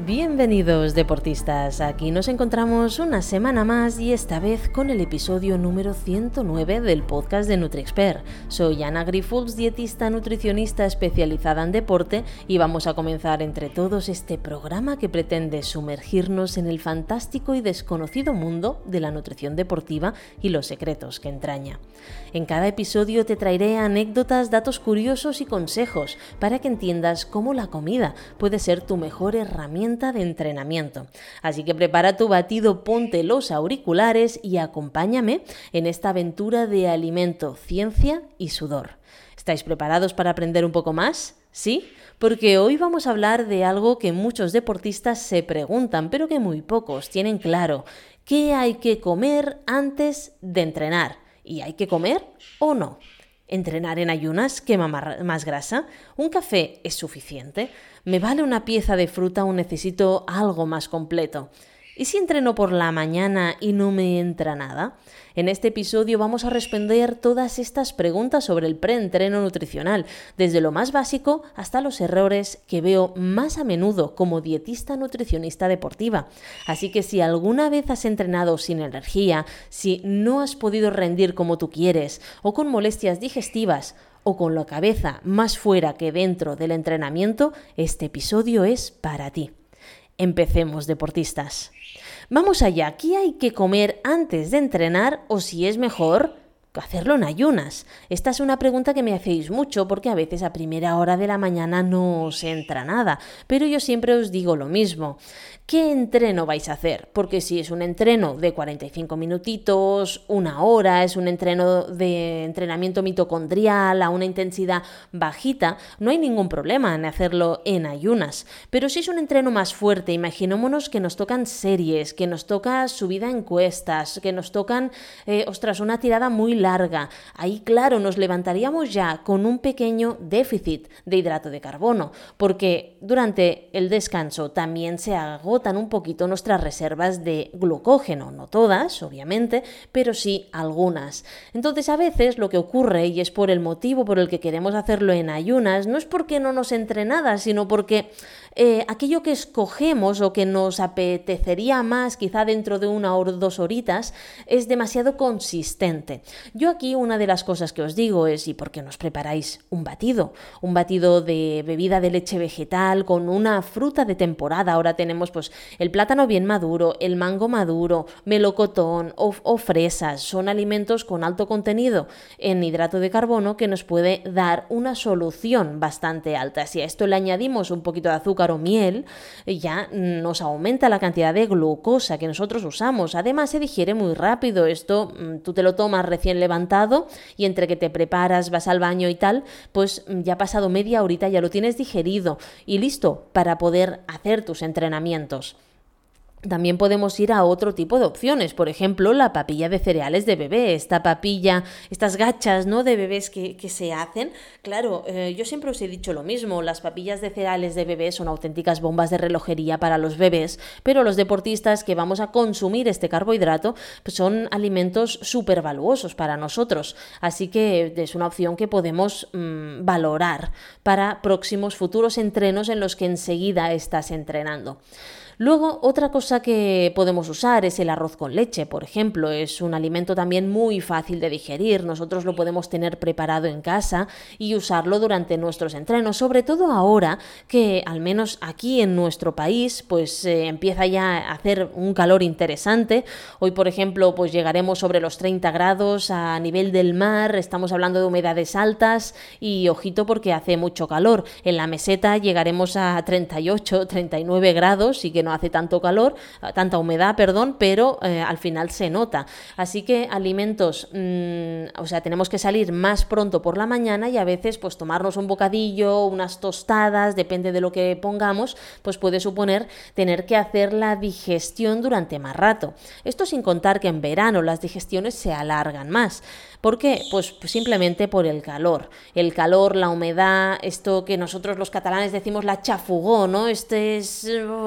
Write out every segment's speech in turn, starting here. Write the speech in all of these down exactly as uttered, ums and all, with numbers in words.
Bienvenidos deportistas, aquí nos encontramos una semana más y esta vez con el episodio número ciento nueve del podcast de NutriExpert. Soy Ana Grifols, dietista nutricionista especializada en deporte y vamos a comenzar entre todos este programa que pretende sumergirnos en el fantástico y desconocido mundo de la nutrición deportiva y los secretos que entraña. En cada episodio te traeré anécdotas, datos curiosos y consejos para que entiendas cómo la comida puede ser tu mejor herramienta de entrenamiento. Así que prepara tu batido, ponte los auriculares y acompáñame en esta aventura de alimento, ciencia y sudor. ¿Estáis preparados para aprender un poco más? ¿Sí? Porque hoy vamos a hablar de algo que muchos deportistas se preguntan, pero que muy pocos tienen claro. ¿Qué hay que comer antes de entrenar? ¿Y hay que comer o no? ¿Entrenar en ayunas quema más grasa? ¿Un café es suficiente? ¿Me vale una pieza de fruta o necesito algo más completo? ¿Y si entreno por la mañana y no me entra nada? En este episodio vamos a responder todas estas preguntas sobre el preentreno nutricional, desde lo más básico hasta los errores que veo más a menudo como dietista nutricionista deportiva. Así que si alguna vez has entrenado sin energía, si no has podido rendir como tú quieres, o con molestias digestivas, o con la cabeza más fuera que dentro del entrenamiento, este episodio es para ti. Empecemos, deportistas. Vamos allá, ¿qué hay que comer antes de entrenar o si es mejor hacerlo en ayunas? Esta es una pregunta que me hacéis mucho porque a veces a primera hora de la mañana no os entra nada, pero yo siempre os digo lo mismo. ¿Qué entreno vais a hacer? Porque si es un entreno de cuarenta y cinco minutitos, una hora, es un entreno de entrenamiento mitocondrial a una intensidad bajita, no hay ningún problema en hacerlo en ayunas. Pero si es un entreno más fuerte, imaginémonos que nos tocan series, que nos toca subida en cuestas, que nos tocan, eh, ostras, una tirada muy larga. Ahí, claro, nos levantaríamos ya con un pequeño déficit de hidrato de carbono, porque durante el descanso también se agotan un poquito nuestras reservas de glucógeno, no todas, obviamente, pero sí algunas. Entonces, a veces lo que ocurre, y es por el motivo por el que queremos hacerlo en ayunas, no es porque no nos entre nada, sino porque eh, aquello que escogemos o que nos apetecería más, quizá dentro de una o dos horitas, es demasiado consistente. Yo aquí una de las cosas que os digo es, ¿y por qué no os preparáis un batido? Un batido de bebida de leche vegetal con una fruta de temporada. Ahora tenemos pues el plátano bien maduro, el mango maduro, melocotón o, o fresas. Son alimentos con alto contenido en hidrato de carbono que nos puede dar una solución bastante alta. Si a esto le añadimos un poquito de azúcar o miel, ya nos aumenta la cantidad de glucosa que nosotros usamos. Además se digiere muy rápido. Esto tú te lo tomas recién levantado y entre que te preparas, vas al baño y tal, pues ya ha pasado media horita, ya lo tienes digerido y listo para poder hacer tus entrenamientos. También podemos ir a otro tipo de opciones, por ejemplo, la papilla de cereales de bebé, esta papilla, estas gachas, ¿no?, de bebés que, que se hacen. Claro, eh, yo siempre os he dicho lo mismo, las papillas de cereales de bebé son auténticas bombas de relojería para los bebés, pero los deportistas que vamos a consumir este carbohidrato pues son alimentos súper valuosos para nosotros, así que es una opción que podemos mmm, valorar para próximos futuros entrenos en los que enseguida estás entrenando. Luego, otra cosa que podemos usar es el arroz con leche, por ejemplo. Es un alimento también muy fácil de digerir. Nosotros lo podemos tener preparado en casa y usarlo durante nuestros entrenos, sobre todo ahora que, al menos aquí en nuestro país, pues eh, empieza ya a hacer un calor interesante. Hoy, por ejemplo, pues llegaremos sobre los treinta grados a nivel del mar, estamos hablando de humedades altas y ojito porque hace mucho calor. En la meseta llegaremos a treinta y ocho, treinta y nueve grados y que no hace tanto calor, tanta humedad, perdón, pero eh, al final se nota. Así que alimentos, mmm, o sea, tenemos que salir más pronto por la mañana y a veces pues tomarnos un bocadillo, unas tostadas, depende de lo que pongamos, pues puede suponer tener que hacer la digestión durante más rato. Esto sin contar que en verano las digestiones se alargan más. ¿Por qué? Pues, pues simplemente por el calor. El calor, la humedad, esto que nosotros los catalanes decimos la chafugó, ¿no? Este es que si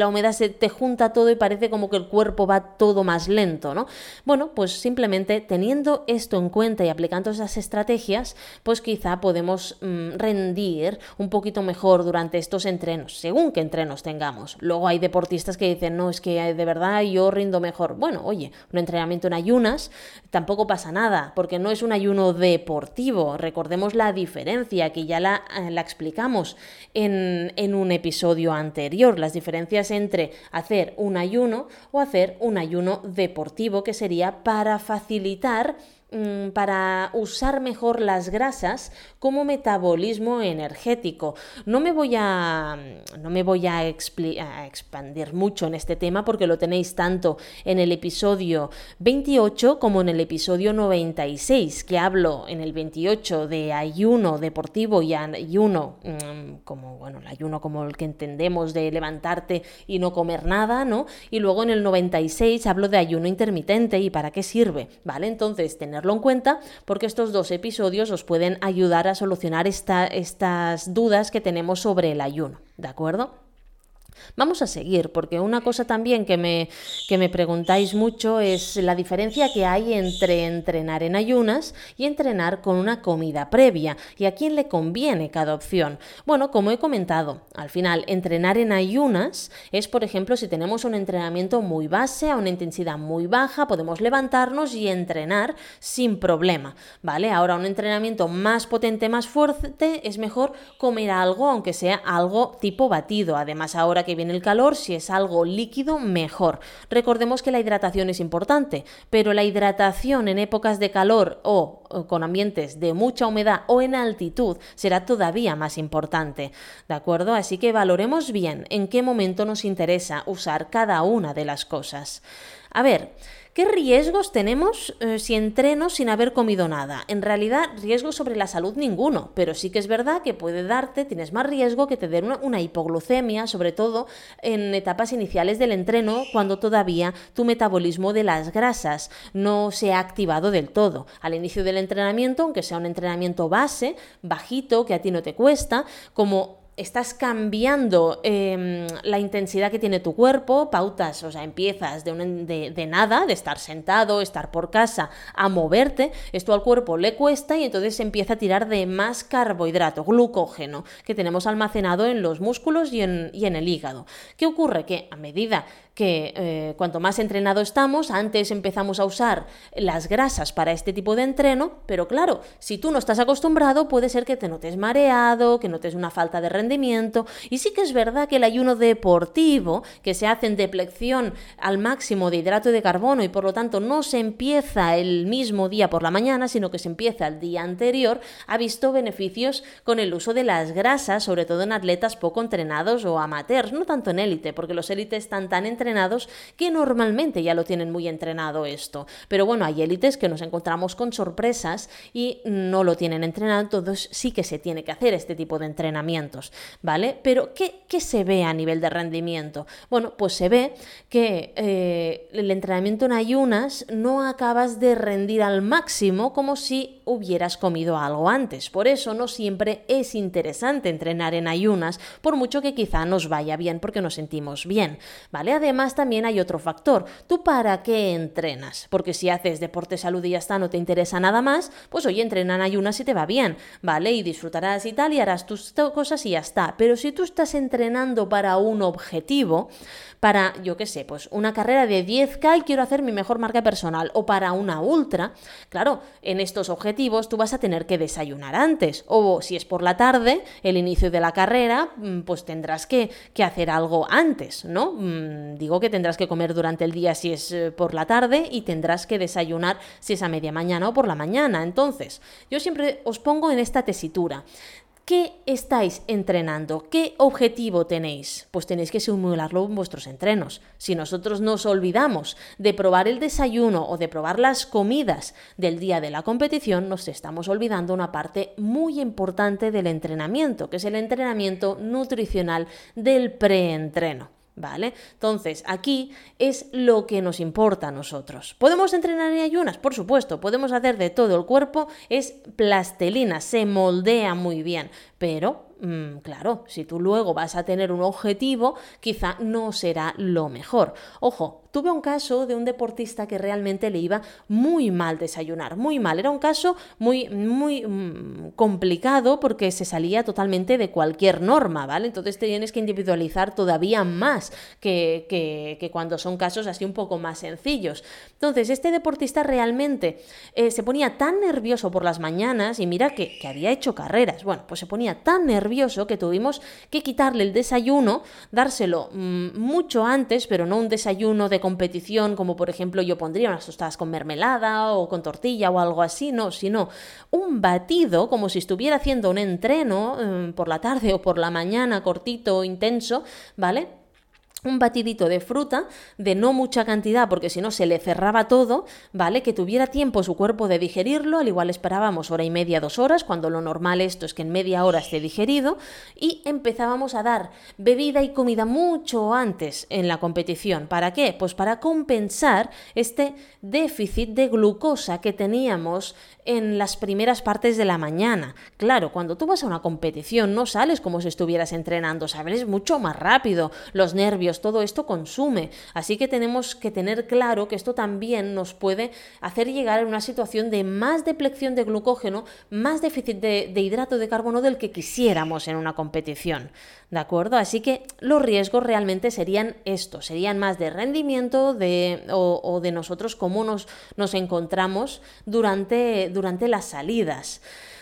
la humedad se te junta todo y parece como que el cuerpo va todo más lento, ¿no? Bueno, pues simplemente teniendo esto en cuenta y aplicando esas estrategias, pues quizá podemos mmm, rendir un poquito mejor durante estos entrenos, según qué entrenos tengamos. Luego hay deportistas que dicen, no, es que de verdad yo rindo mejor. Bueno, oye, un entrenamiento en ayunas tampoco pasa nada, porque no es un ayuno deportivo. Recordemos la diferencia, que ya la, la explicamos en, en un episodio anterior, las diferencias entre hacer un ayuno o hacer un ayuno deportivo, que sería para facilitar, para usar mejor las grasas como metabolismo energético. No me voy a, no me voy a, expli- a expandir mucho en este tema porque lo tenéis tanto en el episodio veintiocho como en el episodio noventa y seis, que hablo en el veintiocho de ayuno deportivo y ayuno mmm, como, bueno, el ayuno como el que entendemos de levantarte y no comer nada, ¿no? Y luego en el noventa y seis hablo de ayuno intermitente y para qué sirve, ¿vale? Entonces, tener en cuenta porque estos dos episodios os pueden ayudar a solucionar esta, estas dudas que tenemos sobre el ayuno, ¿de acuerdo? Vamos a seguir, porque una cosa también que me, que me preguntáis mucho es la diferencia que hay entre entrenar en ayunas y entrenar con una comida previa, y a quién le conviene cada opción. Bueno, como he comentado, al final entrenar en ayunas es, por ejemplo, si tenemos un entrenamiento muy base, a una intensidad muy baja, podemos levantarnos y entrenar sin problema, ¿vale? Ahora, un entrenamiento más potente, más fuerte, es mejor comer algo, aunque sea algo tipo batido. Además, ahora que viene el calor, si es algo líquido, mejor. Recordemos que la hidratación es importante, pero la hidratación en épocas de calor o, o con ambientes de mucha humedad o en altitud será todavía más importante, ¿de acuerdo? Así que valoremos bien en qué momento nos interesa usar cada una de las cosas. A ver, ¿qué riesgos tenemos eh, si entreno sin haber comido nada? En realidad, riesgos sobre la salud ninguno, pero sí que es verdad que puede darte, tienes más riesgo que te den una, una hipoglucemia, sobre todo en etapas iniciales del entreno, cuando todavía tu metabolismo de las grasas no se ha activado del todo. Al inicio del entrenamiento, aunque sea un entrenamiento base, bajito, que a ti no te cuesta, como estás cambiando eh, la intensidad que tiene tu cuerpo, pautas, o sea, empiezas de, un, de, de nada, de estar sentado, estar por casa, a moverte, esto al cuerpo le cuesta y entonces se empieza a tirar de más carbohidrato, glucógeno, que tenemos almacenado en los músculos y en, y en el hígado. ¿Qué ocurre? Que a medida que eh, cuanto más entrenado estamos, antes empezamos a usar las grasas para este tipo de entreno, pero claro, si tú no estás acostumbrado, puede ser que te notes mareado, que notes una falta de rendimiento, y sí que es verdad que el ayuno deportivo, que se hace en deplección al máximo de hidrato de carbono y por lo tanto no se empieza el mismo día por la mañana, sino que se empieza el día anterior, ha visto beneficios con el uso de las grasas, sobre todo en atletas poco entrenados o amateurs, no tanto en élite, porque los élites están tan entrenados entrenados que normalmente ya lo tienen muy entrenado esto. Pero bueno, hay élites que nos encontramos con sorpresas y no lo tienen entrenado, entonces sí que se tiene que hacer este tipo de entrenamientos, ¿vale? Pero ¿qué, qué se ve a nivel de rendimiento? Bueno, pues se ve que eh, el entrenamiento en ayunas no acabas de rendir al máximo como si hubieras comido algo antes. Por eso no siempre es interesante entrenar en ayunas, por mucho que quizá nos vaya bien porque nos sentimos bien, ¿vale? Además, también hay otro factor. ¿Tú para qué entrenas? Porque si haces deporte, salud y ya está, no te interesa nada más, pues oye, entrena en ayunas y te va bien, ¿vale? Y disfrutarás y tal, y harás tus cosas y ya está. Pero si tú estás entrenando para un objetivo, para, yo qué sé, pues una carrera de diez K y quiero hacer mi mejor marca personal, o para una ultra, claro, en estos objetivos tú vas a tener que desayunar antes, o si es por la tarde, el inicio de la carrera, pues tendrás que, que hacer algo antes, ¿no? Digo que tendrás que comer durante el día si es por la tarde y tendrás que desayunar si es a media mañana o por la mañana. Entonces, yo siempre os pongo en esta tesitura. ¿Qué estáis entrenando? ¿Qué objetivo tenéis? Pues tenéis que simularlo en vuestros entrenos. Si nosotros nos olvidamos de probar el desayuno o de probar las comidas del día de la competición, nos estamos olvidando una parte muy importante del entrenamiento, que es el entrenamiento nutricional del preentreno. ¿Vale? Entonces, aquí es lo que nos importa a nosotros. ¿Podemos entrenar en ayunas? Por supuesto, podemos hacer de todo. El cuerpo es plastilina, se moldea muy bien, pero mmm, claro, si tú luego vas a tener un objetivo, quizá no será lo mejor. Ojo, tuve un caso de un deportista que realmente le iba muy mal desayunar, muy mal. Era un caso muy, muy mmm, complicado porque se salía totalmente de cualquier norma, ¿vale? Entonces tienes que individualizar todavía más que, que, que cuando son casos así un poco más sencillos. Entonces, este deportista realmente eh, se ponía tan nervioso por las mañanas, y mira que, que había hecho carreras, bueno, pues se ponía tan nervioso que tuvimos que quitarle el desayuno, dárselo mmm, mucho antes, pero no un desayuno de competición, como por ejemplo yo pondría unas tostadas con mermelada o con tortilla o algo así, no, sino un batido, como si estuviera haciendo un entreno eh, por la tarde o por la mañana, cortito, intenso, ¿vale? Un batidito de fruta, de no mucha cantidad, porque si no se le cerraba todo, ¿vale? Que tuviera tiempo su cuerpo de digerirlo, al igual esperábamos hora y media, dos horas, cuando lo normal esto es que en media hora esté digerido, y empezábamos a dar bebida y comida mucho antes en la competición. ¿Para qué? Pues para compensar este déficit de glucosa que teníamos en las primeras partes de la mañana. Claro, cuando tú vas a una competición no sales como si estuvieras entrenando, sales mucho más rápido, los nervios, todo esto consume, así que tenemos que tener claro que esto también nos puede hacer llegar a una situación de más depleción de glucógeno, más déficit de, de hidrato de carbono del que quisiéramos en una competición, ¿de acuerdo? Así que los riesgos realmente serían estos, serían más de rendimiento de, o, o de nosotros cómo nos, nos encontramos durante, durante las salidas.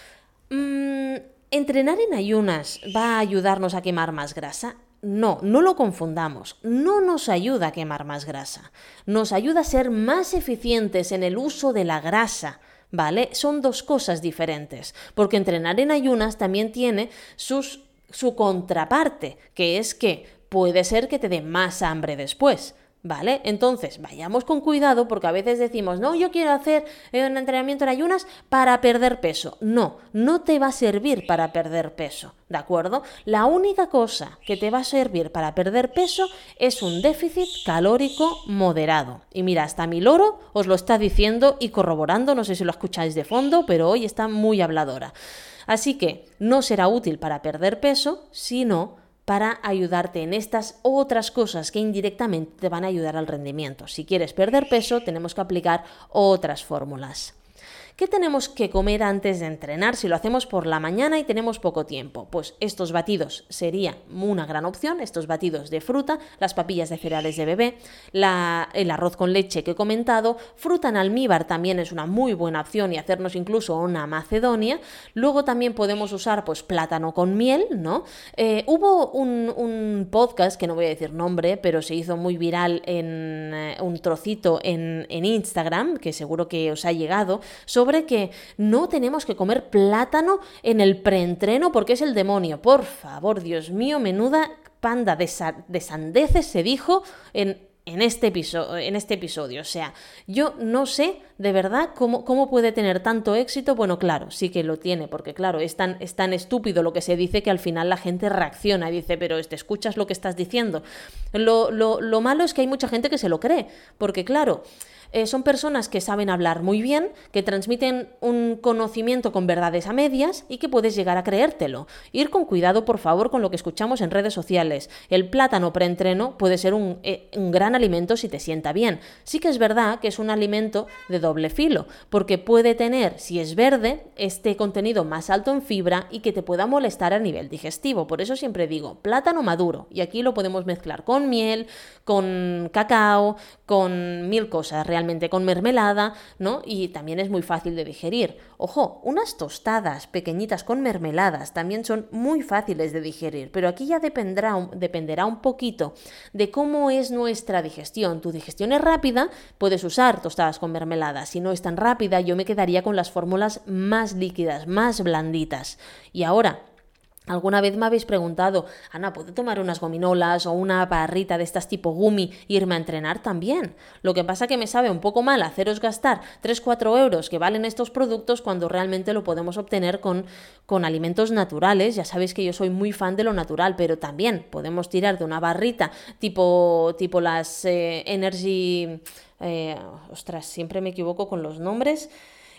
Mm, ¿Entrenar en ayunas va a ayudarnos a quemar más grasa? No, no lo confundamos, no nos ayuda a quemar más grasa, nos ayuda a ser más eficientes en el uso de la grasa, ¿vale? Son dos cosas diferentes, porque entrenar en ayunas también tiene sus, su contraparte, que es que puede ser que te dé más hambre después. ¿Vale? Entonces, vayamos con cuidado porque a veces decimos, no, yo quiero hacer un entrenamiento en ayunas para perder peso. No, no te va a servir para perder peso, ¿de acuerdo? La única cosa que te va a servir para perder peso es un déficit calórico moderado. Y mira, hasta mi loro os lo está diciendo y corroborando, no sé si lo escucháis de fondo, pero hoy está muy habladora. Así que no será útil para perder peso, sino para ayudarte en estas otras cosas que indirectamente te van a ayudar al rendimiento. Si quieres perder peso, tenemos que aplicar otras fórmulas. ¿Qué tenemos que comer antes de entrenar si lo hacemos por la mañana y tenemos poco tiempo? Pues estos batidos serían una gran opción, estos batidos de fruta, las papillas de cereales de bebé, la, el arroz con leche que he comentado, fruta en almíbar también es una muy buena opción y hacernos incluso una macedonia. Luego también podemos usar pues plátano con miel, ¿no? Eh, hubo un, un podcast, que no voy a decir nombre, pero se hizo muy viral en eh, un trocito en, en Instagram, que seguro que os ha llegado, sobre que no tenemos que comer plátano en el preentreno porque es el demonio. Por favor, Dios mío, menuda panda de, sa- de sandeces se dijo en, en, este episodio, en este episodio. O sea, yo no sé de verdad cómo, cómo puede tener tanto éxito. Bueno, claro, sí que lo tiene, porque claro, es tan, es tan estúpido lo que se dice que al final la gente reacciona y dice, pero ¿te escuchas lo que estás diciendo? Lo, lo, lo malo es que hay mucha gente que se lo cree, porque claro, Eh, son personas que saben hablar muy bien, que transmiten un conocimiento con verdades a medias y que puedes llegar a creértelo. Ir con cuidado, por favor, con lo que escuchamos en redes sociales. El plátano preentreno puede ser un, eh, un gran alimento si te sienta bien. Sí que es verdad que es un alimento de doble filo, porque puede tener, si es verde, este contenido más alto en fibra y que te pueda molestar a nivel digestivo. Por eso siempre digo, plátano maduro, y aquí lo podemos mezclar con miel, con cacao, con mil cosas realmente. Con mermelada, ¿no? Y también es muy fácil de digerir. Ojo, unas tostadas pequeñitas con mermeladas también son muy fáciles de digerir, pero aquí ya dependerá un, dependerá un poquito de cómo es nuestra digestión. Tu digestión es rápida, puedes usar tostadas con mermelada. Si no es tan rápida, yo me quedaría con las fórmulas más líquidas, más blanditas. Y ahora, ¿alguna vez me habéis preguntado, Ana, ¿puedo tomar unas gominolas o una barrita de estas tipo gummy e irme a entrenar? También. Lo que pasa que me sabe un poco mal haceros gastar tres a cuatro euros que valen estos productos cuando realmente lo podemos obtener con, con alimentos naturales. Ya sabéis que yo soy muy fan de lo natural, pero también podemos tirar de una barrita tipo, tipo las eh, Energy... Eh, ostras, siempre me equivoco con los nombres...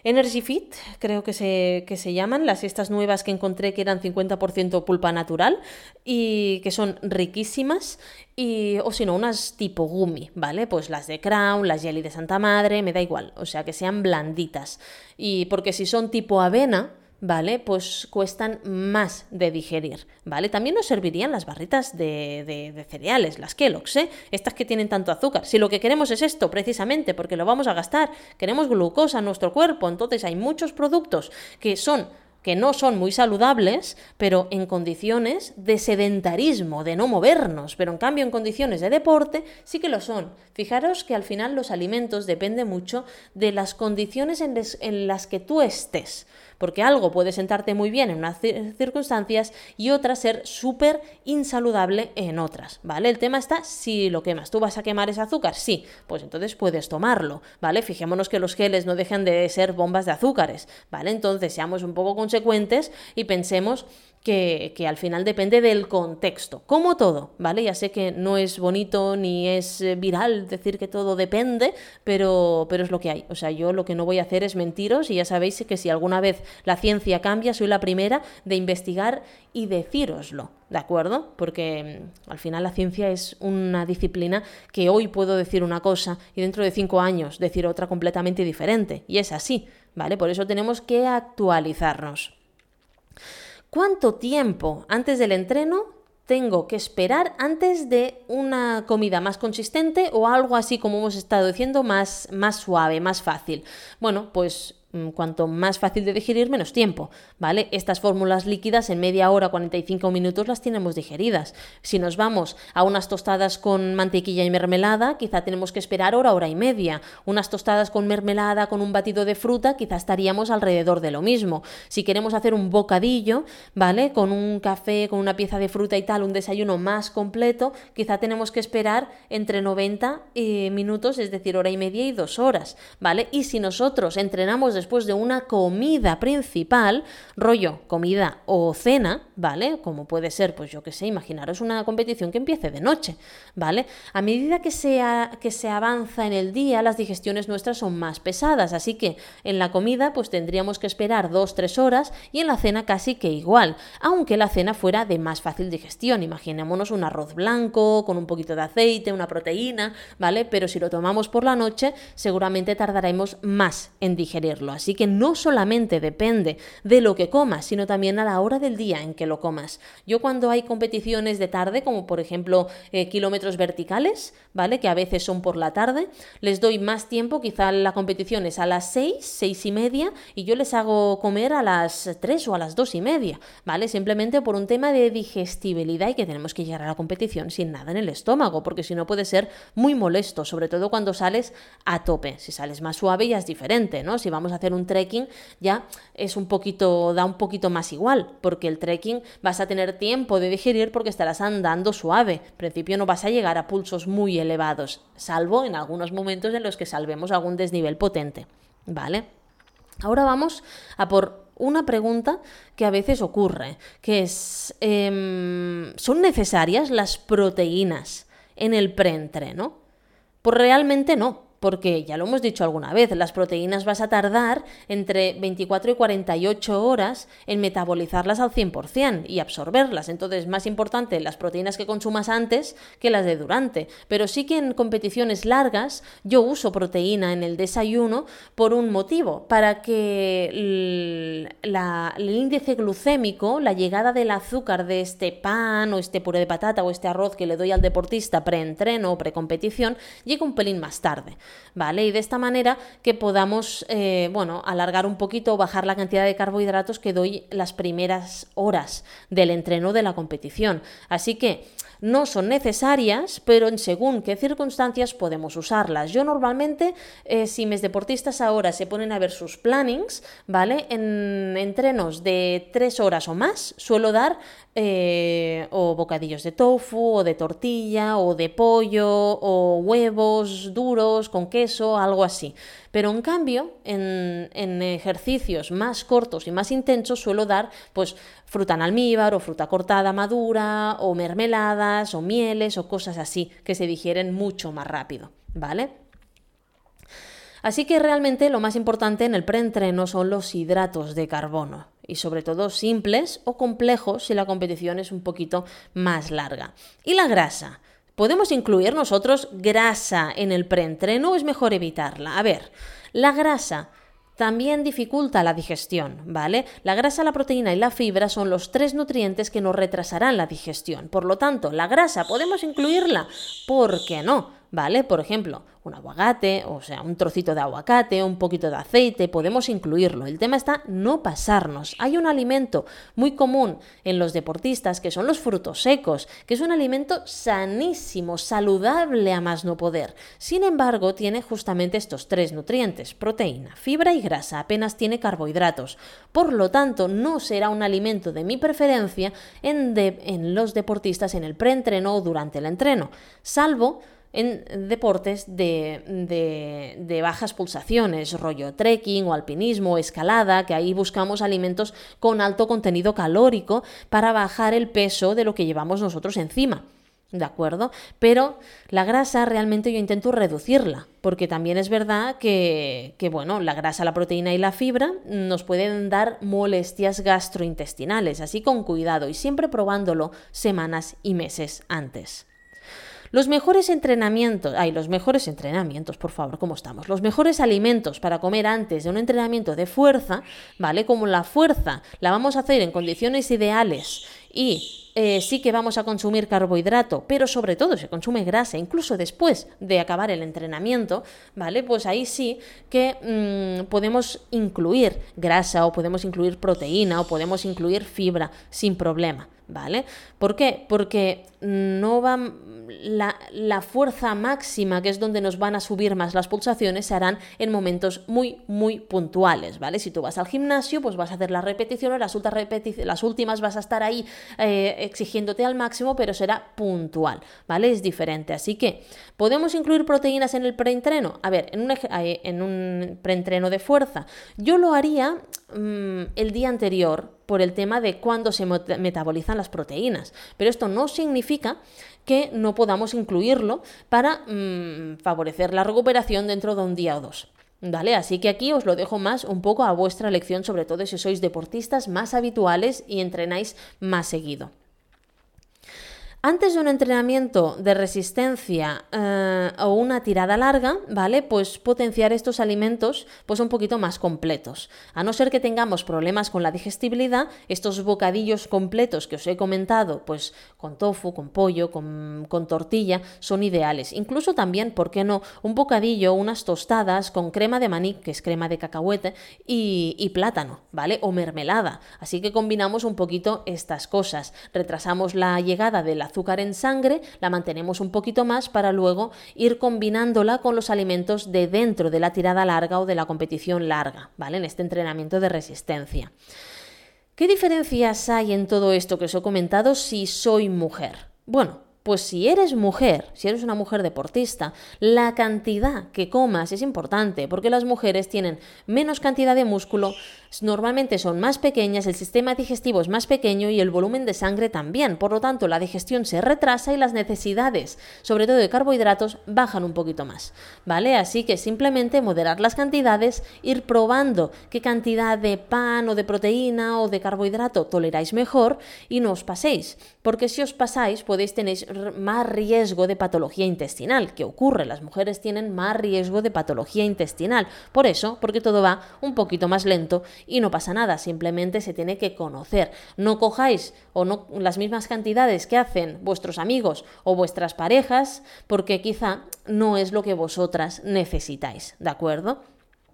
Energy Fit, creo que se, que se llaman, las estas nuevas que encontré que eran cincuenta por ciento pulpa natural y que son riquísimas, y, o si no, unas tipo gummy, ¿vale? Pues las de Crown, las Jelly de Santa Madre, me da igual, o sea, que sean blanditas. Y porque si son tipo avena, ¿vale? Pues cuestan más de digerir, ¿vale? También nos servirían las barritas de, de, de cereales, las Kellogg's, ¿eh? Estas que tienen tanto azúcar. Si lo que queremos es esto, precisamente, porque lo vamos a gastar, queremos glucosa en nuestro cuerpo, entonces hay muchos productos que son... que no son muy saludables, pero en condiciones de sedentarismo, de no movernos, pero en cambio en condiciones de deporte sí que lo son. Fijaros que al final los alimentos dependen mucho de las condiciones en, les, en las que tú estés, porque algo puede sentarte muy bien en unas circunstancias y otra ser súper insaludable en otras, ¿vale? El tema está si lo quemas. ¿Tú vas a quemar ese azúcar? Sí, pues entonces puedes tomarlo, ¿vale? Fijémonos que los geles no dejan de ser bombas de azúcares, ¿vale? Entonces seamos un poco consecuentes y pensemos que, que al final depende del contexto, como todo, ¿vale? Ya sé que no es bonito ni es viral decir que todo depende, pero, pero es lo que hay. O sea, yo lo que no voy a hacer es mentiros, y ya sabéis que si alguna vez la ciencia cambia, soy la primera de investigar y decíroslo, ¿de acuerdo? Porque al final la ciencia es una disciplina que hoy puedo decir una cosa y dentro de cinco años decir otra completamente diferente, y es así, ¿vale? Por eso tenemos que actualizarnos. ¿Cuánto tiempo antes del entreno tengo que esperar antes de una comida más consistente o algo así como hemos estado diciendo, más, más suave, más fácil? Bueno, pues cuanto más fácil de digerir, menos tiempo, ¿vale? Estas fórmulas líquidas en media hora, cuarenta y cinco minutos las tenemos digeridas. Si nos vamos a unas tostadas con mantequilla y mermelada, quizá tenemos que esperar hora, hora y media. Unas tostadas con mermelada, con un batido de fruta, quizá estaríamos alrededor de lo mismo. Si queremos hacer un bocadillo, ¿vale? Con un café, con una pieza de fruta y tal, un desayuno más completo, quizá tenemos que esperar entre noventa eh, minutos, es decir, hora y media y dos horas, ¿vale? Y si nosotros entrenamos de después de una comida principal, rollo comida o cena, ¿vale? Como puede ser, pues yo qué sé, imaginaros una competición que empiece de noche, ¿vale? A medida que se, a, que se avanza en el día, las digestiones nuestras son más pesadas, así que en la comida pues tendríamos que esperar dos, tres horas, y en la cena casi que igual, aunque la cena fuera de más fácil digestión. Imaginémonos un arroz blanco con un poquito de aceite, una proteína, ¿vale? Pero si lo tomamos por la noche, seguramente tardaremos más en digerirlo. Así que no solamente depende de lo que comas, sino también a la hora del día en que lo comas. Yo cuando hay competiciones de tarde, como por ejemplo eh, kilómetros verticales, ¿vale? Que a veces son por la tarde, les doy más tiempo, quizá la competición es a las seis, seis y media, y yo les hago comer a las tres o a las dos y media, ¿vale? Simplemente por un tema de digestibilidad y que tenemos que llegar a la competición sin nada en el estómago, porque si no puede ser muy molesto, sobre todo cuando sales a tope. Si sales más suave ya es diferente, ¿no? Si vamos a hacer un trekking ya es un poquito, da un poquito más igual, porque el trekking vas a tener tiempo de digerir porque estarás andando suave. En principio no vas a llegar a pulsos muy elevados, salvo en algunos momentos en los que salvemos algún desnivel potente, ¿vale? Ahora vamos a por una pregunta que a veces ocurre, que es, eh, ¿son necesarias las proteínas en el preentreno? Pues realmente no. Porque ya lo hemos dicho alguna vez, las proteínas vas a tardar entre veinticuatro y cuarenta y ocho horas en metabolizarlas al cien por ciento y absorberlas. Entonces es más importante las proteínas que consumas antes que las de durante. Pero sí que en competiciones largas yo uso proteína en el desayuno por un motivo, para que el, la, el índice glucémico, la llegada del azúcar de este pan o este puré de patata o este arroz que le doy al deportista preentreno o precompetición, llegue un pelín más tarde. ¿Vale? Y de esta manera que podamos, eh, bueno, alargar un poquito o bajar la cantidad de carbohidratos que doy las primeras horas del entreno de la competición. Así que no son necesarias, pero en según qué circunstancias podemos usarlas. Yo normalmente, eh, si mis deportistas ahora se ponen a ver sus plannings, ¿vale? En entrenos de tres horas o más, suelo dar eh, o bocadillos de tofu, o de tortilla, o de pollo, o huevos duros con queso, algo así. Pero en cambio, en, en ejercicios más cortos y más intensos suelo dar pues fruta en almíbar o fruta cortada madura o mermeladas o mieles o cosas así que se digieren mucho más rápido, ¿vale? Así que realmente lo más importante en el preentreno son los hidratos de carbono, y sobre todo simples o complejos si la competición es un poquito más larga. ¿Y la grasa? ¿Podemos incluir nosotros grasa en el preentreno o es mejor evitarla? A ver, la grasa también dificulta la digestión, ¿vale? La grasa, la proteína y la fibra son los tres nutrientes que nos retrasarán la digestión. Por lo tanto, la grasa, ¿podemos incluirla? ¿Por qué no? ¿Vale? Por ejemplo, un aguacate, o sea, un trocito de aguacate, un poquito de aceite, podemos incluirlo. El tema está no pasarnos. Hay un alimento muy común en los deportistas que son los frutos secos, que es un alimento sanísimo, saludable a más no poder. Sin embargo, tiene justamente estos tres nutrientes, proteína, fibra y grasa, apenas tiene carbohidratos. Por lo tanto, no será un alimento de mi preferencia en, de, en los deportistas en el preentreno o durante el entreno, salvo en deportes de, de, de bajas pulsaciones, rollo trekking o alpinismo o escalada, que ahí buscamos alimentos con alto contenido calórico para bajar el peso de lo que llevamos nosotros encima. ¿De acuerdo? Pero la grasa realmente yo intento reducirla, porque también es verdad que, que, bueno, la grasa, la proteína y la fibra nos pueden dar molestias gastrointestinales, así con cuidado y siempre probándolo semanas y meses antes. Los mejores entrenamientos, ay, los mejores entrenamientos, por favor, ¿cómo estamos? Los mejores alimentos para comer antes de un entrenamiento de fuerza, ¿vale? Como la fuerza la vamos a hacer en condiciones ideales y eh, sí que vamos a consumir carbohidrato, pero sobre todo se consume grasa, incluso después de acabar el entrenamiento, ¿vale? Pues ahí sí que mmm, podemos incluir grasa o podemos incluir proteína o podemos incluir fibra sin problema, ¿vale? ¿Por qué? Porque no va la, la fuerza máxima, que es donde nos van a subir más las pulsaciones, se harán en momentos muy, muy puntuales, ¿vale? Si tú vas al gimnasio, pues vas a hacer las repeticiones, las, repetici- las últimas vas a estar ahí eh, exigiéndote al máximo, pero será puntual, ¿vale? Es diferente. Así que, ¿podemos incluir proteínas en el preentreno? A ver, en un, en un preentreno de fuerza, yo lo haría mmm, el día anterior, por el tema de cuándo se metabolizan las proteínas. Pero esto no significa que no podamos incluirlo para mmm, favorecer la recuperación dentro de un día o dos. ¿Vale? Así que aquí os lo dejo más un poco a vuestra elección, sobre todo si sois deportistas más habituales y entrenáis más seguido. Antes de un entrenamiento de resistencia eh, o una tirada larga, ¿vale? Pues potenciar estos alimentos pues un poquito más completos. A no ser que tengamos problemas con la digestibilidad, estos bocadillos completos que os he comentado, pues con tofu, con pollo, con, con tortilla, son ideales. Incluso también, ¿por qué no? Un bocadillo, unas tostadas con crema de maní, que es crema de cacahuete, y, y plátano, ¿vale? O mermelada. Así que combinamos un poquito estas cosas. Retrasamos la llegada de la azúcar en sangre, la mantenemos un poquito más para luego ir combinándola con los alimentos de dentro de la tirada larga o de la competición larga, ¿vale? En este entrenamiento de resistencia. ¿Qué diferencias hay en todo esto que os he comentado si soy mujer? Bueno, pues si eres mujer, si eres una mujer deportista, la cantidad que comas es importante, porque las mujeres tienen menos cantidad de músculo, normalmente son más pequeñas, el sistema digestivo es más pequeño y el volumen de sangre también. Por lo tanto, la digestión se retrasa y las necesidades, sobre todo de carbohidratos, bajan un poquito más, ¿vale? Así que simplemente moderar las cantidades, ir probando qué cantidad de pan o de proteína o de carbohidrato toleráis mejor y no os paséis, porque si os pasáis podéis tener más riesgo de patología intestinal. ¿Qué ocurre? Las mujeres tienen más riesgo de patología intestinal. Por eso, porque todo va un poquito más lento y no pasa nada, simplemente se tiene que conocer. No cojáis o no las mismas cantidades que hacen vuestros amigos o vuestras parejas, porque quizá no es lo que vosotras necesitáis, ¿de acuerdo?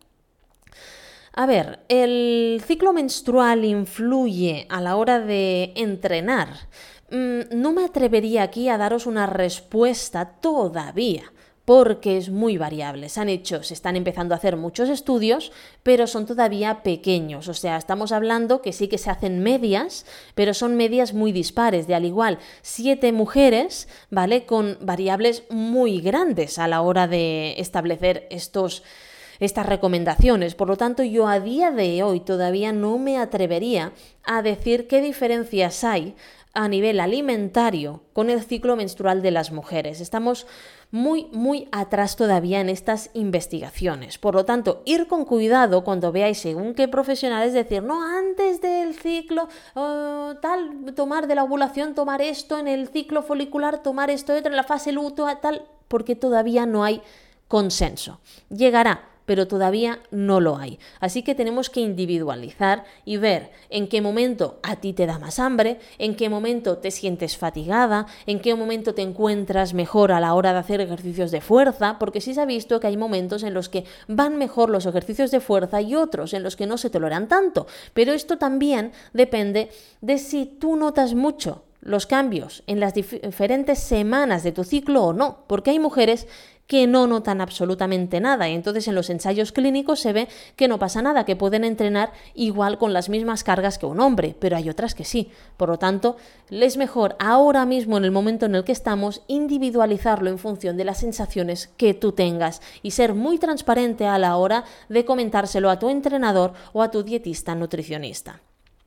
A ver, ¿el ciclo menstrual influye a la hora de entrenar? Mm, no me atrevería aquí a daros una respuesta todavía, porque es muy variable. Se han hecho, se están empezando a hacer muchos estudios, pero son todavía pequeños. O sea, estamos hablando que sí que se hacen medias, pero son medias muy dispares, de al igual siete mujeres, ¿vale? Con variables muy grandes a la hora de establecer estos estas recomendaciones. Por lo tanto, yo a día de hoy todavía no me atrevería a decir qué diferencias hay a nivel alimentario con el ciclo menstrual de las mujeres. Estamos muy, muy atrás todavía en estas investigaciones. Por lo tanto, ir con cuidado cuando veáis según qué profesionales decir, no, antes del ciclo uh, tal, tomar de la ovulación, tomar esto, en el ciclo folicular, tomar esto, otro, en la fase luto, tal, porque todavía no hay consenso. Llegará, pero todavía no lo hay. Así que tenemos que individualizar y ver en qué momento a ti te da más hambre, en qué momento te sientes fatigada, en qué momento te encuentras mejor a la hora de hacer ejercicios de fuerza, porque sí se ha visto que hay momentos en los que van mejor los ejercicios de fuerza y otros en los que no se toleran tanto. Pero esto también depende de si tú notas mucho los cambios en las dif- diferentes semanas de tu ciclo o no, porque hay mujeres que no notan absolutamente nada y entonces en los ensayos clínicos se ve que no pasa nada, que pueden entrenar igual con las mismas cargas que un hombre, pero hay otras que sí. Por lo tanto, es mejor ahora mismo, en el momento en el que estamos, individualizarlo en función de las sensaciones que tú tengas y ser muy transparente a la hora de comentárselo a tu entrenador o a tu dietista nutricionista.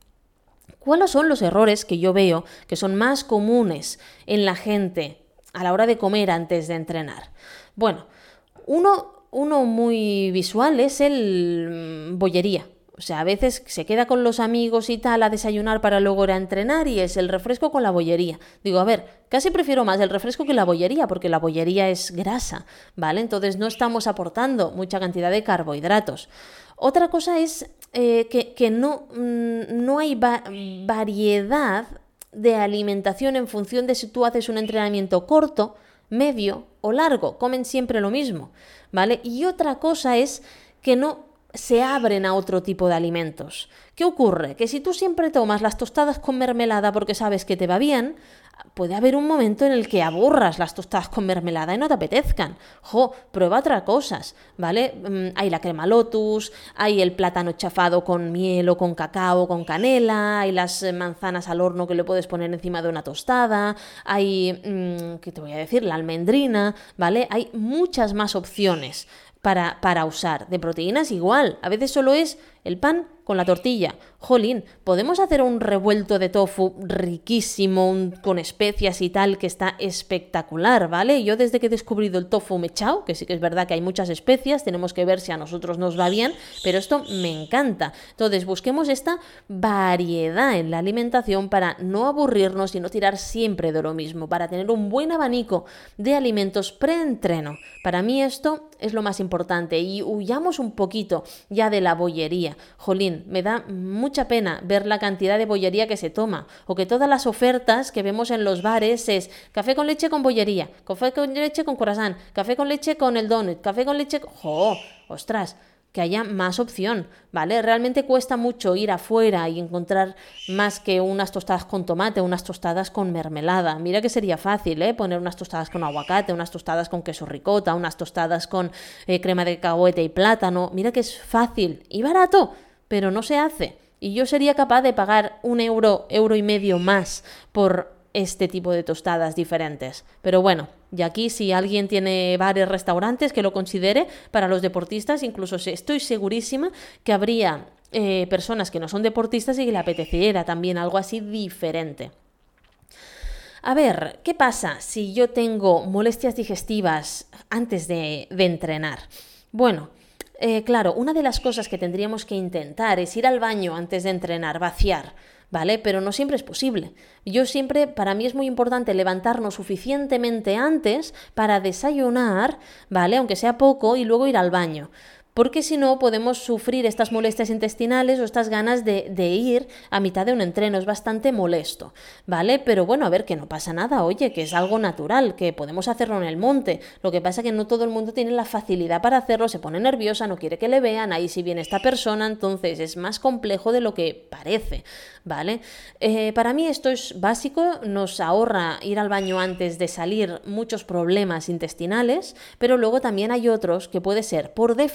¿Cuáles son los errores que yo veo que son más comunes en la gente a la hora de comer antes de entrenar? Bueno, uno, uno muy visual es el mmm, bollería. O sea, a veces se queda con los amigos y tal a desayunar para luego ir a entrenar y es el refresco con la bollería. Digo, a ver, casi prefiero más el refresco que la bollería porque la bollería es grasa, ¿vale? Entonces no estamos aportando mucha cantidad de carbohidratos. Otra cosa es eh, que, que no, mmm, no hay va- variedad de alimentación en función de si tú haces un entrenamiento corto, medio o largo. Comen siempre lo mismo, ¿vale? Y otra cosa es que no se abren a otro tipo de alimentos. ¿Qué ocurre? Que si tú siempre tomas las tostadas con mermelada porque sabes que te va bien, puede haber un momento en el que aburras las tostadas con mermelada y no te apetezcan. Jo, prueba otras cosas, ¿vale? Mm, hay la crema Lotus, hay el plátano chafado con miel o con cacao, con canela, hay las manzanas al horno que le puedes poner encima de una tostada, hay, mmm, ¿qué te voy a decir? La almendrina, ¿vale? Hay muchas más opciones para, para usar. De proteínas igual, a veces solo es el pan con la tortilla. Jolín, podemos hacer un revuelto de tofu riquísimo, un, con especias y tal, que está espectacular, ¿vale? Yo desde que he descubrido el tofu mechao, que sí que es verdad que hay muchas especias, tenemos que ver si a nosotros nos va bien, pero esto me encanta. Entonces busquemos esta variedad en la alimentación para no aburrirnos y no tirar siempre de lo mismo, para tener un buen abanico de alimentos pre-entreno. Para mí esto es lo más importante y huyamos un poquito ya de la bollería. Jolín, me da mucha pena ver la cantidad de bollería que se toma o que todas las ofertas que vemos en los bares es café con leche con bollería, café con leche con croissant, café con leche con el donut, café con leche... ¡Jo! ¡Ostras! Que haya más opción, ¿vale? Realmente cuesta mucho ir afuera y encontrar más que unas tostadas con tomate, unas tostadas con mermelada. Mira que sería fácil, ¿eh? Poner unas tostadas con aguacate, unas tostadas con queso ricota, unas tostadas con eh, crema de cacahuete y plátano. Mira que es fácil y barato, pero no se hace. Y yo sería capaz de pagar un euro, euro y medio más por este tipo de tostadas diferentes. Pero bueno, y aquí si alguien tiene bares, restaurantes, que lo considere para los deportistas, incluso estoy segurísima que habría eh, personas que no son deportistas y que le apeteciera también algo así diferente. A ver, ¿qué pasa si yo tengo molestias digestivas antes de, de entrenar? Bueno, eh, claro, una de las cosas que tendríamos que intentar es ir al baño antes de entrenar, vaciar, ¿vale? Pero no siempre es posible. Yo siempre, para mí es muy importante levantarnos suficientemente antes para desayunar, ¿vale? Aunque sea poco, y luego ir al baño. Porque si no podemos sufrir estas molestias intestinales o estas ganas de, de ir a mitad de un entreno. Es bastante molesto, ¿vale? Pero bueno, a ver, que no pasa nada, oye, que es algo natural, que podemos hacerlo en el monte. Lo que pasa es que no todo el mundo tiene la facilidad para hacerlo, se pone nerviosa, no quiere que le vean, ahí sí viene esta persona, entonces es más complejo de lo que parece, ¿vale? Eh, para mí esto es básico, nos ahorra ir al baño antes de salir muchos problemas intestinales, pero luego también hay otros que puede ser por déficit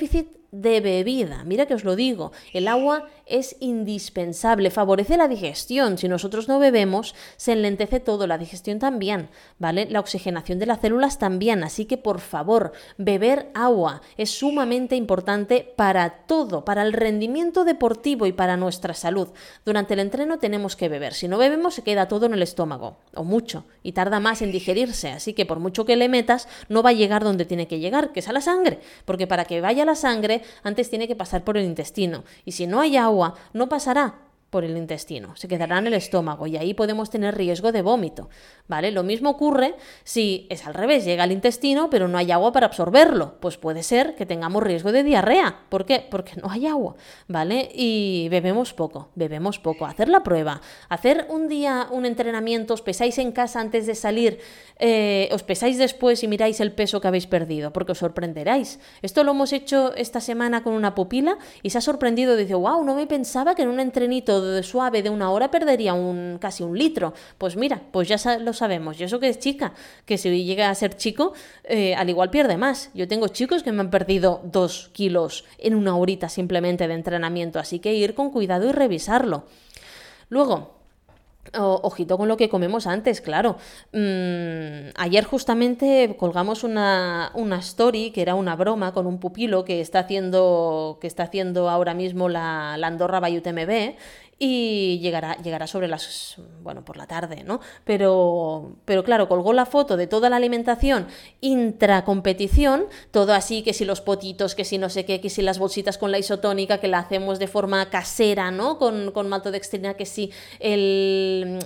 de bebida. Mira que os lo digo, el agua es indispensable, favorece la digestión. Si nosotros no bebemos, se enlentece todo, la digestión también, ¿vale? La oxigenación de las células también, así que por favor, beber agua es sumamente importante para todo, para el rendimiento deportivo y para nuestra salud. Durante el entreno tenemos que beber, si no bebemos se queda todo en el estómago, o mucho, y tarda más en digerirse, así que por mucho que le metas, no va a llegar donde tiene que llegar, que es a la sangre, porque para que vaya a la sangre, antes tiene que pasar por el intestino, y si no hay agua, no pasará por el intestino, se quedará en el estómago y ahí podemos tener riesgo de vómito, ¿vale? Lo mismo ocurre si es al revés, llega al intestino pero no hay agua para absorberlo, pues puede ser que tengamos riesgo de diarrea. ¿Por qué? Porque no hay agua, ¿vale? Y bebemos poco, bebemos poco. Hacer la prueba, hacer un día un entrenamiento, os pesáis en casa antes de salir, eh, os pesáis después y miráis el peso que habéis perdido, porque os sorprenderáis. Esto lo hemos hecho esta semana con una pupila y se ha sorprendido, dice, wow, no me pensaba que en un entrenito de suave de una hora perdería un, casi un litro. Pues mira, pues ya lo sabemos. Y eso que es chica, que si llega a ser chico, eh, al igual pierde más. Yo tengo chicos que me han perdido dos kilos en una horita simplemente de entrenamiento, así que ir con cuidado y revisarlo. Luego, O, ojito con lo que comemos antes, claro. Mm, ayer justamente colgamos una, una story que era una broma con un pupilo que está haciendo, que está haciendo ahora mismo la, la Andorra by U T M B y llegará, llegará sobre las, bueno, por la tarde, ¿no? Pero, pero claro, colgó la foto de toda la alimentación intracompetición, todo así, que si los potitos, que si no sé qué, que si las bolsitas con la isotónica, que la hacemos de forma casera, ¿no? Con, con maltodextrina, que si el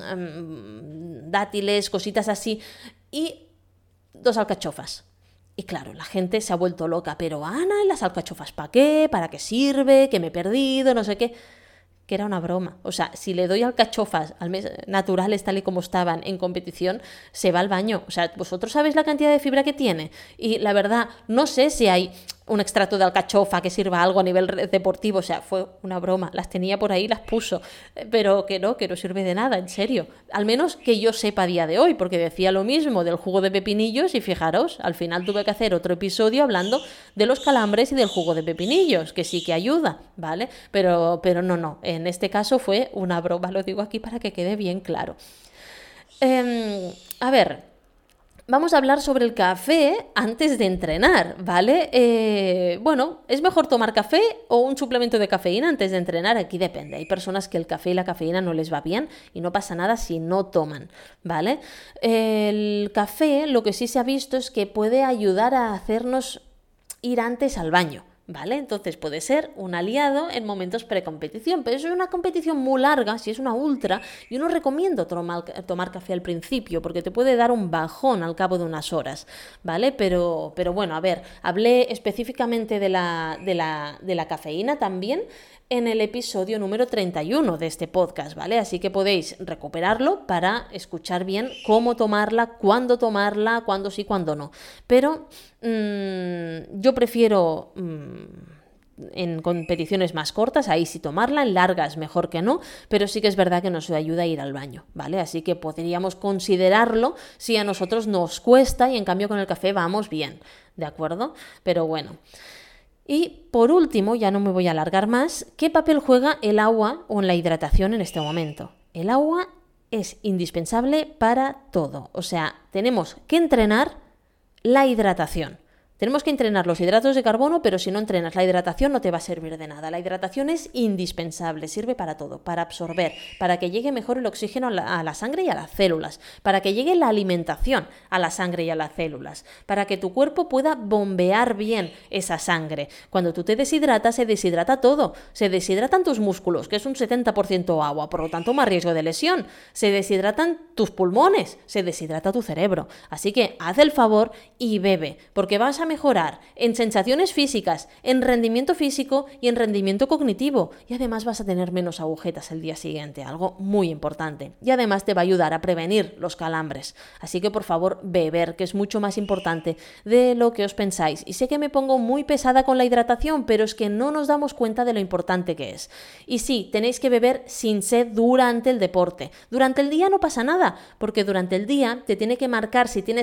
um, dátiles, cositas así, y dos alcachofas. Y claro, la gente se ha vuelto loca, pero Ana, ¿y las alcachofas para qué? ¿Para qué sirve? ¿Que me he perdido? No sé qué. Que era una broma. O sea, si le doy alcachofas naturales tal y como estaban en competición, se va al baño. O sea, vosotros sabéis la cantidad de fibra que tiene. Y la verdad, no sé si hay un extracto de alcachofa que sirva algo a nivel deportivo. O sea, fue una broma. Las tenía por ahí, las puso. Pero que no, que no sirve de nada, en serio. Al menos que yo sepa a día de hoy, porque decía lo mismo del jugo de pepinillos y fijaros, al final tuve que hacer otro episodio hablando de los calambres y del jugo de pepinillos, que sí que ayuda, ¿vale? Pero, pero no, no. En este caso fue una broma, lo digo aquí para que quede bien claro. Eh, a ver... Vamos a hablar sobre el café antes de entrenar, ¿vale? Eh, bueno, ¿es mejor tomar café o un suplemento de cafeína antes de entrenar? Aquí depende. Hay personas que el café y la cafeína no les va bien y no pasa nada si no toman, ¿vale? El café, lo que sí se ha visto es que puede ayudar a hacernos ir antes al baño, ¿vale? Entonces puede ser un aliado en momentos precompetición, pero eso es una competición muy larga, si es una ultra, yo no recomiendo tomar, tomar café al principio porque te puede dar un bajón al cabo de unas horas, ¿vale? Pero, pero bueno, a ver, hablé específicamente de la, de la, de la cafeína también en el episodio número treinta y uno de este podcast, ¿vale? Así que podéis recuperarlo para escuchar bien cómo tomarla, cuándo tomarla, cuándo sí, cuándo no. Pero mmm, yo prefiero mmm, en competiciones más cortas, ahí sí tomarla, en largas mejor que no, pero sí que es verdad que nos ayuda a ir al baño, ¿vale? Así que podríamos considerarlo si a nosotros nos cuesta y en cambio con el café vamos bien, ¿de acuerdo? Pero bueno... Y por último, ya no me voy a alargar más, ¿qué papel juega el agua o en la hidratación en este momento? El agua es indispensable para todo, o sea, tenemos que entrenar la hidratación. Tenemos que entrenar los hidratos de carbono, pero si no entrenas la hidratación no te va a servir de nada. La hidratación es indispensable, sirve para todo, para absorber, para que llegue mejor el oxígeno a la, a la sangre y a las células, para que llegue la alimentación a la sangre y a las células, para que tu cuerpo pueda bombear bien esa sangre. Cuando tú te deshidratas, se deshidrata todo. Se deshidratan tus músculos, que es un setenta por ciento agua, por lo tanto más riesgo de lesión. Se deshidratan tus pulmones, se deshidrata tu cerebro. Así que haz el favor y bebe, porque vas a mejorar en sensaciones físicas, en rendimiento físico y en rendimiento cognitivo. Y además vas a tener menos agujetas el día siguiente, algo muy importante. Y además te va a ayudar a prevenir los calambres. Así que por favor, beber, que es mucho más importante de lo que os pensáis. Y sé que me pongo muy pesada con la hidratación, pero es que no nos damos cuenta de lo importante que es. Y sí, tenéis que beber sin sed durante el deporte. Durante el día no pasa nada, porque durante el día te tiene que marcar si tienes sed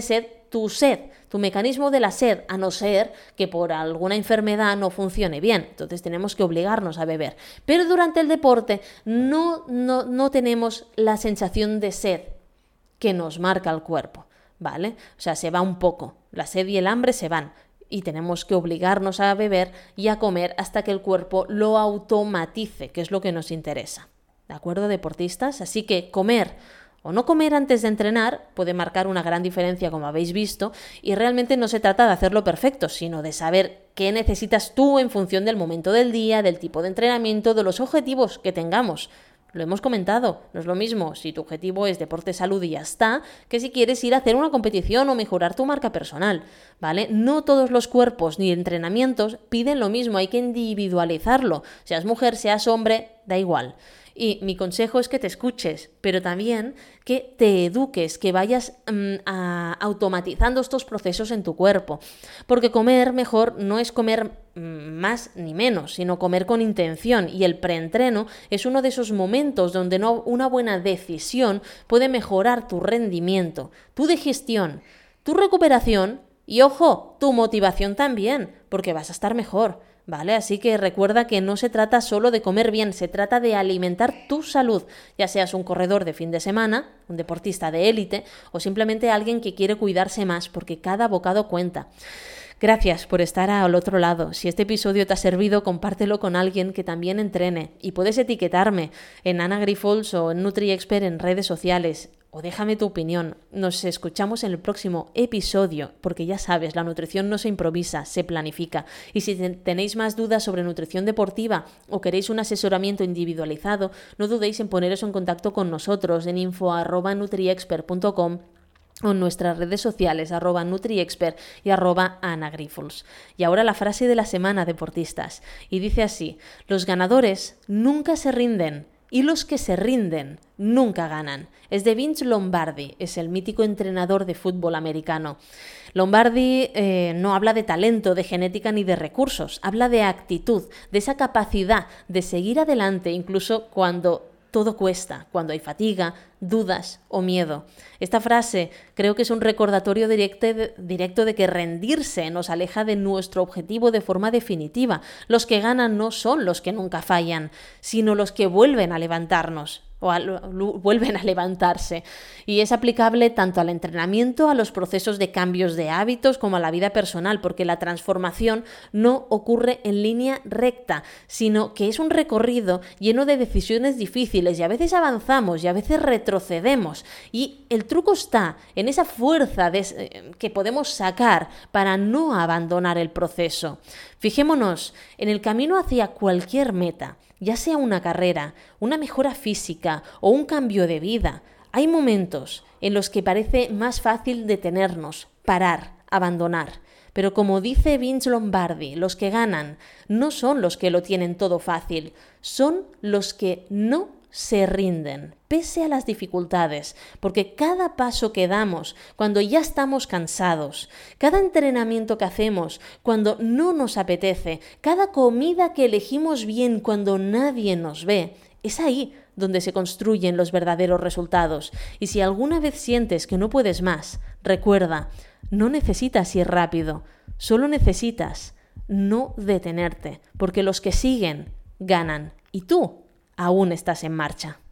tu sed, tu mecanismo de la sed, a no ser que por alguna enfermedad no funcione bien. Entonces tenemos que obligarnos a beber. Pero durante el deporte no, no, no tenemos la sensación de sed que nos marca el cuerpo, ¿vale? O sea, se va un poco. La sed y el hambre se van. Y tenemos que obligarnos a beber y a comer hasta que el cuerpo lo automatice, que es lo que nos interesa. ¿De acuerdo, deportistas? Así que comer o no comer antes de entrenar puede marcar una gran diferencia, como habéis visto, y realmente no se trata de hacerlo perfecto, sino de saber qué necesitas tú en función del momento del día, del tipo de entrenamiento, de los objetivos que tengamos. Lo hemos comentado, no es lo mismo si tu objetivo es deporte, salud y ya está, que si quieres ir a hacer una competición o mejorar tu marca personal, ¿vale? No todos los cuerpos ni entrenamientos piden lo mismo, hay que individualizarlo. Seas mujer, seas hombre, da igual. Y mi consejo es que te escuches, pero también que te eduques, que vayas um, a, automatizando estos procesos en tu cuerpo. Porque comer mejor no es comer más ni menos, sino comer con intención. Y el preentreno es uno de esos momentos donde no, una buena decisión puede mejorar tu rendimiento, tu digestión, tu recuperación y, ojo, tu motivación también, porque vas a estar mejor. ¿Vale? Así que recuerda que no se trata solo de comer bien, se trata de alimentar tu salud, ya seas un corredor de fin de semana, un deportista de élite o simplemente alguien que quiere cuidarse más, porque cada bocado cuenta. Gracias por estar al otro lado. Si este episodio te ha servido, compártelo con alguien que también entrene y puedes etiquetarme en Anna Grifols o en NutriExpert en redes sociales. O déjame tu opinión. Nos escuchamos en el próximo episodio, porque ya sabes, la nutrición no se improvisa, se planifica. Y si tenéis más dudas sobre nutrición deportiva o queréis un asesoramiento individualizado, no dudéis en poneros en contacto con nosotros en info arroba nutriexpert punto com o en nuestras redes sociales, arroba NutriExpert y arroba Anna Grifols. Y ahora la frase de la semana, deportistas. Y dice así: los ganadores nunca se rinden. Y los que se rinden nunca ganan. Es de Vince Lombardi, es el mítico entrenador de fútbol americano. Lombardi eh, no habla de talento, de genética ni de recursos, habla de actitud, de esa capacidad de seguir adelante incluso cuando todo cuesta, cuando hay fatiga, dudas o miedo. Esta frase creo que es un recordatorio directo de, directo de que rendirse nos aleja de nuestro objetivo de forma definitiva. Los que ganan no son los que nunca fallan, sino los que vuelven a levantarnos. o a, lo, vuelven a levantarse. Y es aplicable tanto al entrenamiento, a los procesos de cambios de hábitos, como a la vida personal, porque la transformación no ocurre en línea recta, sino que es un recorrido lleno de decisiones difíciles, y a veces avanzamos y a veces retrocedemos. Y el truco está en esa fuerza de, que podemos sacar para no abandonar el proceso. Fijémonos en el camino hacia cualquier meta, ya sea una carrera, una mejora física o un cambio de vida. Hay momentos en los que parece más fácil detenernos, parar, abandonar. Pero como dice Vince Lombardi, los que ganan no son los que lo tienen todo fácil, son los que no se rinden, pese a las dificultades, porque cada paso que damos cuando ya estamos cansados, cada entrenamiento que hacemos cuando no nos apetece, cada comida que elegimos bien cuando nadie nos ve, es ahí donde se construyen los verdaderos resultados. Y si alguna vez sientes que no puedes más, recuerda, no necesitas ir rápido, solo necesitas no detenerte, porque los que siguen ganan y tú aún estás en marcha.